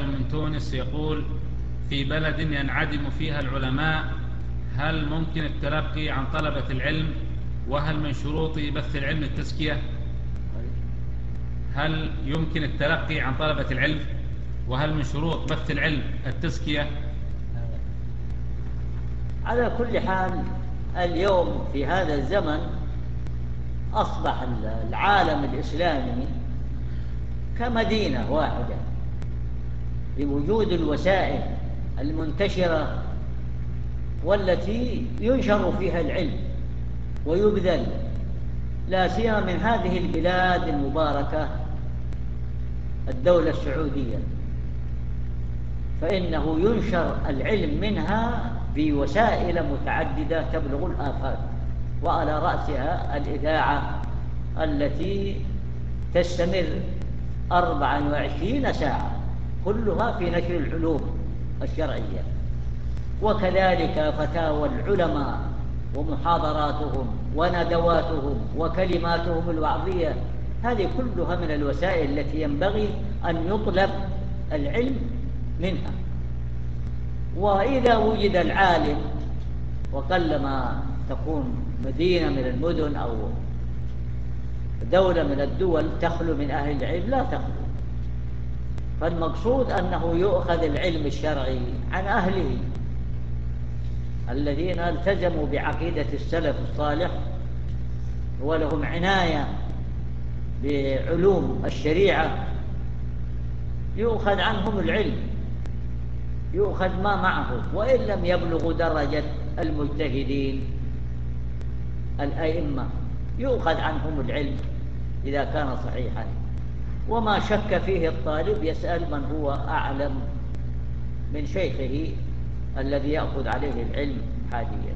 سائل من تونس يقول: في بلد ينعدم فيها العلماء، هل ممكن التلقي عن طلبة العلم؟ وهل من شروط بث العلم التزكية؟ هل يمكن التلقي عن طلبة العلم؟ وهل من شروط بث العلم التزكية؟ على كل حال، اليوم في هذا الزمن أصبح العالم الإسلامي كمدينة واحدة بوجود الوسائل المنتشرة والتي ينشر فيها العلم ويبذل، لا سيما من هذه البلاد المباركة الدولة السعودية، فإنه ينشر العلم منها بوسائل متعددة تبلغ الآفاق، وعلى رأسها الإذاعة التي تستمر 24 ساعة كلها في نشر العلوم الشرعية، وكذلك فتاوى العلماء ومحاضراتهم وندواتهم وكلماتهم الوعظية، هذه كلها من الوسائل التي ينبغي أن يطلب العلم منها. وإذا وجد العالم، وقلما تكون مدينة من المدن أو دولة من الدول تخلو من أهل العلم، لا تخلو، فالمقصود أنه يؤخذ العلم الشرعي عن أهله الذين التزموا بعقيدة السلف الصالح ولهم عناية بعلوم الشريعة، يؤخذ عنهم العلم، يؤخذ ما معه، وإن لم يبلغوا درجة المجتهدين الأئمة يؤخذ عنهم العلم إذا كان صحيحا، وما شك فيه الطالب يسأل من هو أعلم من شيخه الذي يأخذ عليه العلم حاليا.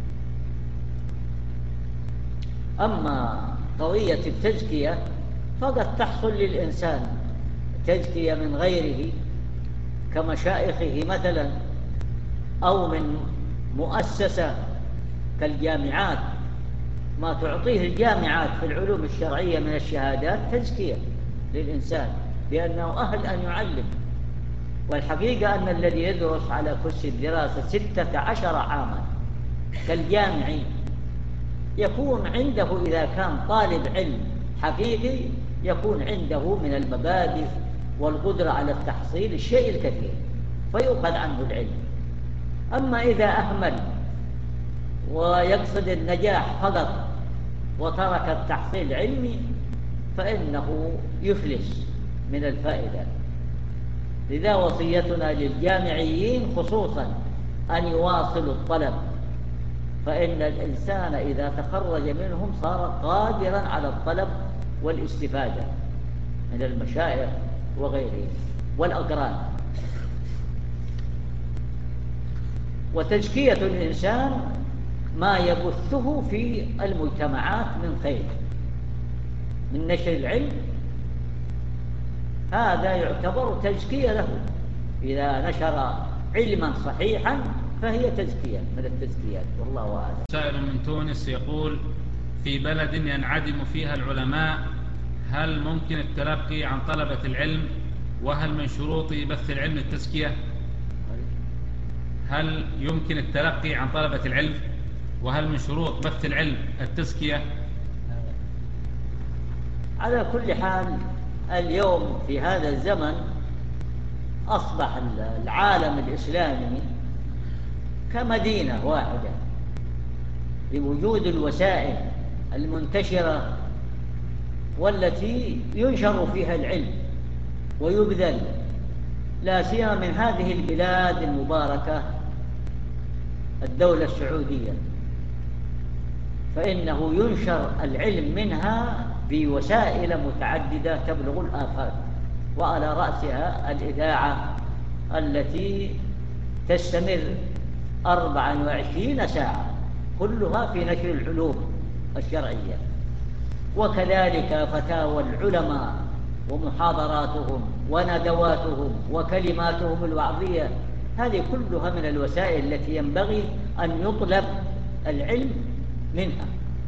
أما قضية التزكية فقد تحصل للإنسان تزكية من غيره كمشايخه مثلا، أو من مؤسسة كالجامعات، ما تعطيه الجامعات في العلوم الشرعية من الشهادات تزكية للإنسان بأنه أهل أن يعلم. والحقيقة أن الذي يدرس على كرسي الدراسة 16 عاما كالجامعي يكون عنده، إذا كان طالب علم حقيقي، يكون عنده من المبادئ والقدرة على التحصيل الشيء الكثير فيؤخذ عنه العلم. أما إذا أهمل ويقصد النجاح فقط وترك التحصيل العلمي فإنه يفلس من الفائدة. لذا وصيتنا للجامعيين خصوصا أن يواصلوا الطلب، فإن الإنسان إذا تخرج منهم صار قادرا على الطلب والاستفادة من المشايخ وغيرهم والأقران. وتزكية الإنسان ما يبثه في المجتمعات من خير من نشر العلم، هذا يعتبر تزكية له. إذا نشر علما صحيحا فهي تزكية من التزكيات، والله أعلم. سائل من تونس يقول: في بلد ينعدم فيها العلماء، هل ممكن التلقي عن طلبة العلم؟ وهل من شروط بث العلم التزكية؟ هل يمكن التلقي عن طلبة العلم؟ وهل من شروط بث العلم التزكية؟ على كل حال، اليوم في هذا الزمن أصبح العالم الإسلامي كمدينة واحدة بوجود الوسائل المنتشرة والتي ينشر فيها العلم ويبذل، لا سيما من هذه البلاد المباركة الدولة السعودية، فإنه ينشر العلم منها بوسائل متعددة تبلغ الآفاق، وعلى رأسها الإذاعة التي تستمر 24 ساعة كلها في نشر العلوم الشرعية، وكذلك فتاوى العلماء ومحاضراتهم وندواتهم وكلماتهم الوعظية، هذه كلها من الوسائل التي ينبغي أن يطلب العلم منها.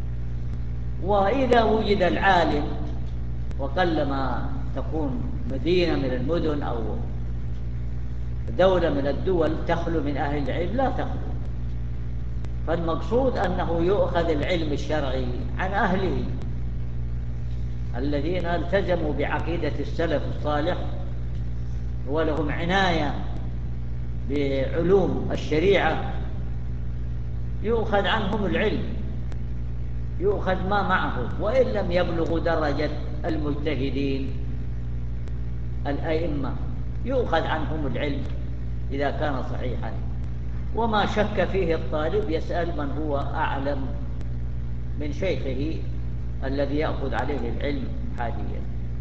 وإذا وجد العالم، وقلما تكون مدينة من المدن أو دولة من الدول تخلو من أهل العلم؟ لا تخلو. فالمقصود أنه يؤخذ العلم الشرعي عن أهله الذين التزموا بعقيدة السلف الصالح ولهم عناية بعلوم الشريعة، يؤخذ عنهم العلم، يؤخذ ما معه، وإن لم يبلغوا درجة المجتهدين الأئمة يؤخذ عنهم العلم إذا كان صحيحا. وما شك فيه الطالب يسأل من هو أعلم من شيخه الذي يأخذ عليه العلم حاليا.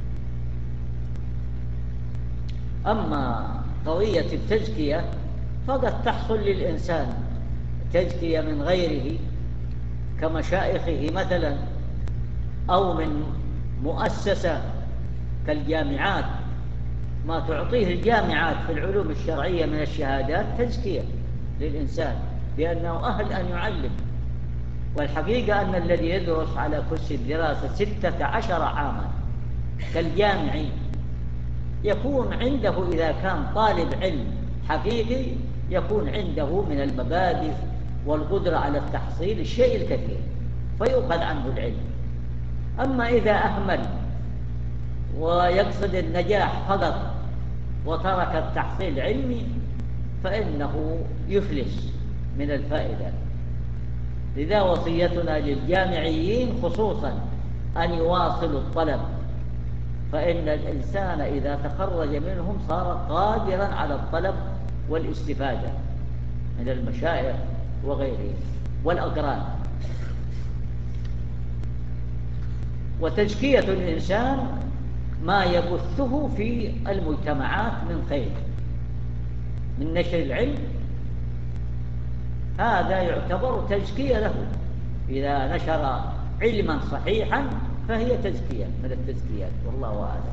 أما قضية التزكية فقد تحصل للإنسان تزكية من غيره كمشايخه مثلا، أو من مؤسسة كالجامعات، ما تعطيه الجامعات في العلوم الشرعية من الشهادات تزكية للإنسان بأنه أهل أن يعلم. والحقيقة أن الذي يدرس على كرسي الدراسة 16 عاما كالجامعي يكون عنده، إذا كان طالب علم حقيقي، يكون عنده من المبادئ والقدرة على التحصيل الشيء الكثير فيؤخذ عنه العلم. أما إذا أهمل ويقصد النجاح فقط وترك التحصيل العلمي فإنه يفلس من الفائدة. لذا وصيتنا للجامعيين خصوصا أن يواصلوا الطلب، فإن الإنسان إذا تخرج منهم صار قادرا على الطلب والاستفادة من المشايخ وغيرهم والأقران. وتزكية الإنسان ما يبثه في المجتمعات من خير من نشر العلم، هذا يعتبر تزكية له. إذا نشر علما صحيحا فهي تزكية من التزكيات، والله أعلم.